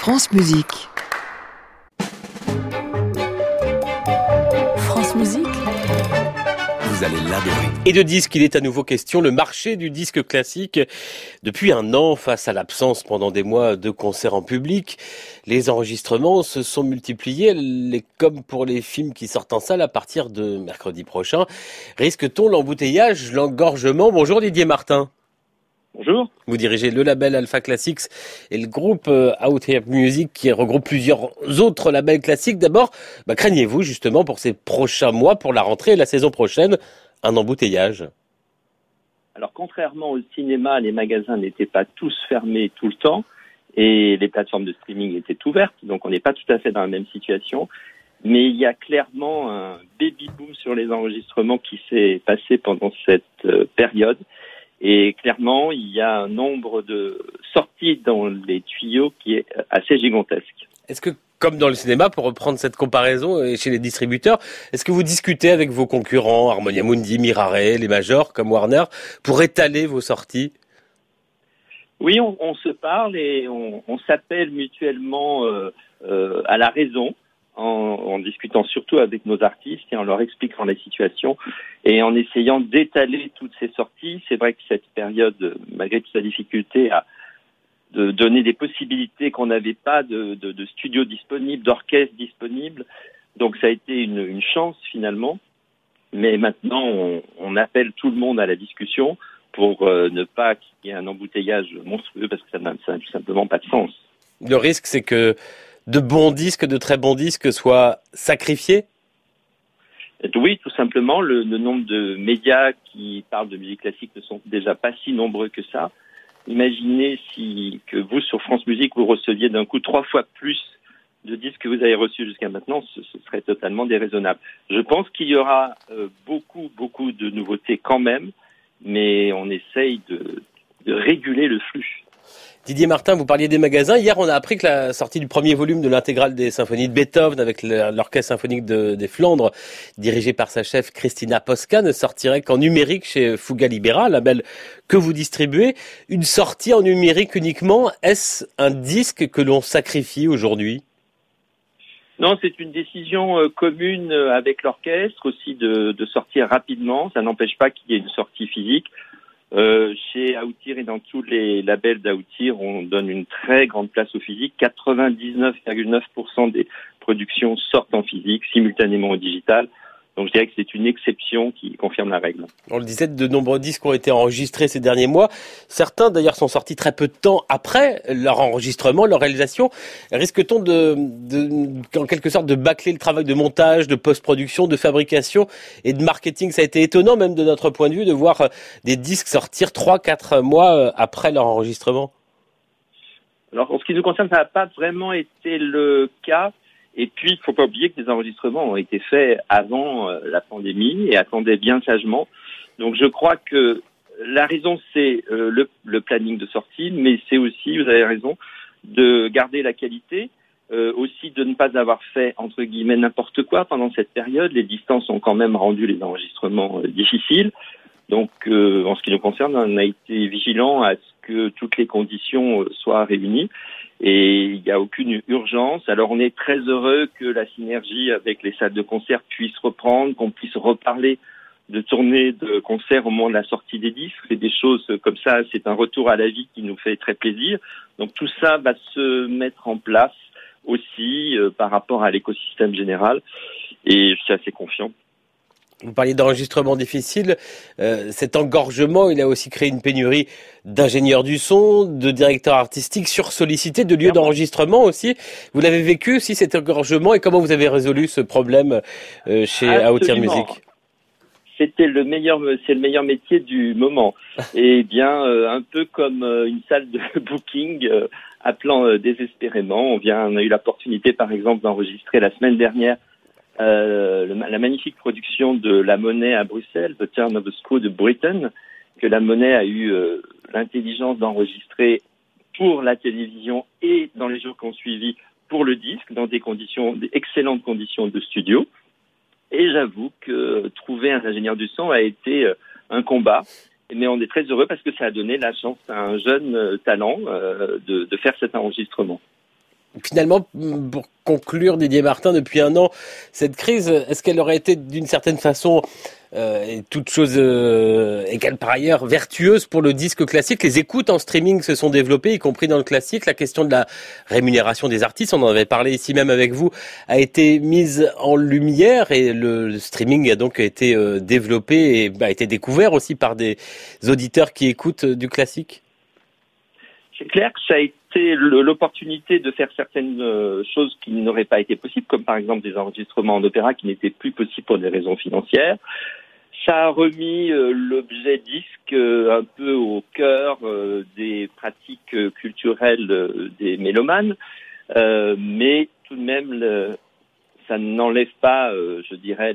France Musique. France Musique. Vous allez l'adorer. Et de disques, il est à nouveau question. Le marché du disque classique, depuis un an, face à l'absence pendant des mois de concerts en public, les enregistrements se sont multipliés. Comme pour les films qui sortent en salle à partir de mercredi prochain, risque-t-on l'embouteillage, l'engorgement? Bonjour Didier Martin. Bonjour. Vous dirigez le label Alpha Classics et le groupe Out Here Music qui regroupe plusieurs autres labels classiques. D'abord, craignez-vous justement pour ces prochains mois, pour la rentrée et la saison prochaine, un embouteillage? Alors contrairement au cinéma, les magasins n'étaient pas tous fermés tout le temps et les plateformes de streaming étaient ouvertes, donc on n'est pas tout à fait dans la même situation. Mais il y a clairement un baby-boom sur les enregistrements qui s'est passé pendant cette période. Et clairement, il y a un nombre de sorties dans les tuyaux qui est assez gigantesque. Est-ce que, comme dans le cinéma, pour reprendre cette comparaison, et chez les distributeurs, est-ce que vous discutez avec vos concurrents, Harmonia Mundi, Mirare, les majors comme Warner, pour étaler vos sorties? Oui, on se parle et on s'appelle mutuellement à la raison, en discutant surtout avec nos artistes et en leur expliquant la situation et en essayant d'étaler toutes ces sorties. C'est vrai que cette période, malgré toute sa difficulté, a de donner des possibilités qu'on n'avait pas de studios disponibles, d'orchestres disponibles. Donc ça a été une chance finalement. Mais maintenant, on appelle tout le monde à la discussion pour ne pas qu'il y ait un embouteillage monstrueux parce que ça n'a tout simplement pas de sens. Le risque, c'est que de bons disques, de très bons disques soient sacrifiés? Oui, tout simplement. Le nombre de médias qui parlent de musique classique ne sont déjà pas si nombreux que ça. Imaginez que vous, sur France Musique, vous receviez d'un coup 3 fois plus de disques que vous avez reçus jusqu'à maintenant. Ce serait totalement déraisonnable. Je pense qu'il y aura beaucoup de nouveautés quand même, mais on essaye de réguler le flux. Didier Martin, vous parliez des magasins. Hier, on a appris que la sortie du premier volume de l'intégrale des symphonies de Beethoven avec l'orchestre symphonique des Flandres, dirigé par sa chef Christina Posca, ne sortirait qu'en numérique chez Fuga Libera, label que vous distribuez. Une sortie en numérique uniquement, est-ce un disque que l'on sacrifie aujourd'hui? Non, c'est une décision commune avec l'orchestre aussi de sortir rapidement. Ça n'empêche pas qu'il y ait une sortie physique. Chez Outir et dans tous les labels d'Outir, on donne une très grande place au physique. 99,9% des productions sortent en physique, simultanément au digital. Donc je dirais que c'est une exception qui confirme la règle. On le disait, de nombreux disques ont été enregistrés ces derniers mois. Certains d'ailleurs sont sortis très peu de temps après leur enregistrement, leur réalisation. Risque-t-on en quelque sorte de bâcler le travail de montage, de post-production, de fabrication et de marketing? Ça a été étonnant même de notre point de vue de voir des disques sortir 3-4 mois après leur enregistrement. Alors en ce qui nous concerne, ça n'a pas vraiment été le cas. Et puis, il ne faut pas oublier que les enregistrements ont été faits avant la pandémie et attendaient bien sagement. Donc, je crois que la raison, c'est le planning de sortie, mais c'est aussi, vous avez raison, de garder la qualité, aussi de ne pas avoir fait, entre guillemets, n'importe quoi pendant cette période. Les distances ont quand même rendu les enregistrements difficiles. Donc, en ce qui nous concerne, on a été vigilant à ce que toutes les conditions soient réunies. Et il n'y a aucune urgence. Alors on est très heureux que la synergie avec les salles de concert puisse reprendre, qu'on puisse reparler de tournées de concert au moment de la sortie des disques. C'est des choses comme ça, c'est un retour à la vie qui nous fait très plaisir. Donc tout ça va se mettre en place aussi par rapport à l'écosystème général. Et je suis assez confiant. Vous parliez d'enregistrement difficile. Cet engorgement, il a aussi créé une pénurie d'ingénieurs du son, de directeurs artistiques sursollicités, de lieux d'enregistrement aussi. Vous l'avez vécu aussi, cet engorgement, et comment vous avez résolu ce problème chez Out Here Music? C'est le meilleur métier du moment. Et bien, un peu comme une salle de booking appelant désespérément. On a eu l'opportunité, par exemple, d'enregistrer la semaine dernière la magnifique production de La Monnaie à Bruxelles, The Turn of the Screw de Britain, que La Monnaie a eu l'intelligence d'enregistrer pour la télévision et dans les jours qui ont suivi pour le disque, dans des excellentes conditions de studio. Et j'avoue que trouver un ingénieur du son a été un combat. Mais on est très heureux parce que ça a donné la chance à un jeune talent de faire cet enregistrement. finalement, pour conclure, Didier Martin, depuis un an, cette crise, est-ce qu'elle aurait été d'une certaine façon, et toute chose égale par ailleurs, vertueuse pour le disque classique? Les écoutes en streaming se sont développées, y compris dans le classique. La question de la rémunération des artistes, on en avait parlé ici même avec vous, a été mise en lumière et le streaming a donc été développé et a été découvert aussi par des auditeurs qui écoutent du classique. C'est clair que ça a été l'opportunité de faire certaines choses qui n'auraient pas été possibles, comme par exemple des enregistrements en opéra qui n'étaient plus possibles pour des raisons financières. Ça a remis l'objet disque un peu au cœur des pratiques culturelles des mélomanes, mais tout de même, ça n'enlève pas, je dirais,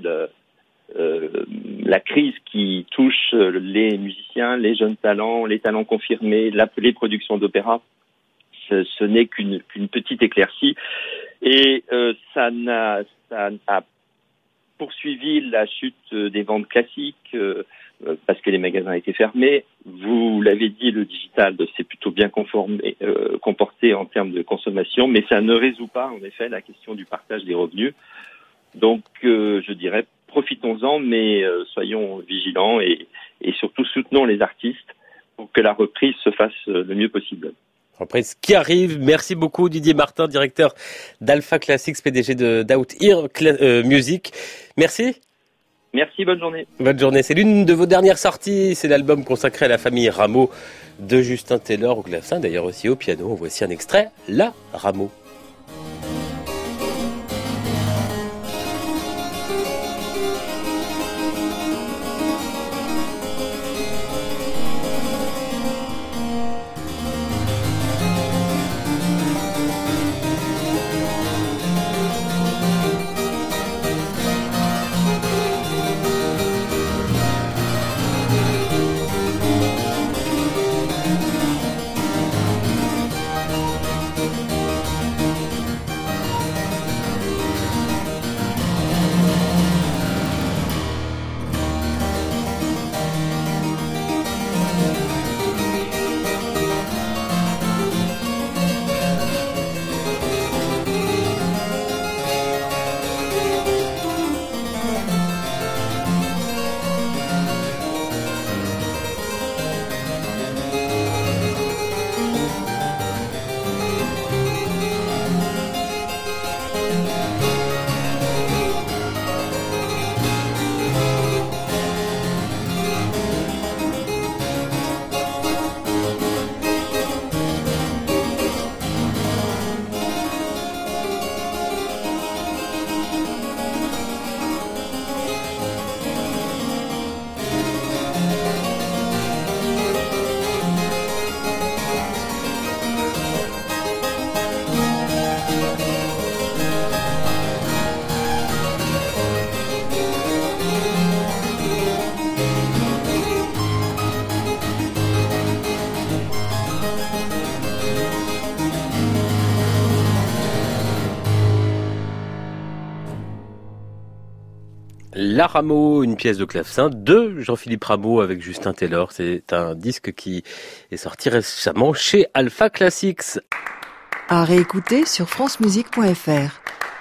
la crise qui touche les musiciens, les jeunes talents, les talents confirmés, les productions d'opéra. Ce n'est qu'une petite éclaircie. Et ça a poursuivi la chute des ventes classiques parce que les magasins étaient fermés. Vous l'avez dit, le digital s'est plutôt bien comporté en termes de consommation, mais ça ne résout pas, en effet, la question du partage des revenus. Donc, je dirais, profitons-en, mais soyons vigilants et surtout soutenons les artistes pour que la reprise se fasse le mieux possible. Reprise qui arrive. Merci beaucoup Didier Martin, directeur d'Alpha Classics, PDG d'Out Here Music. Merci. Merci, bonne journée. Bonne journée. C'est l'une de vos dernières sorties. C'est l'album consacré à la famille Rameau de Justin Taylor au clavecin, d'ailleurs aussi au piano. Voici un extrait, La Rameau. La Rameau, une pièce de clavecin de Jean-Philippe Rameau avec Justin Taylor. C'est un disque qui est sorti récemment chez Alpha Classics. À réécouter sur francemusique.fr.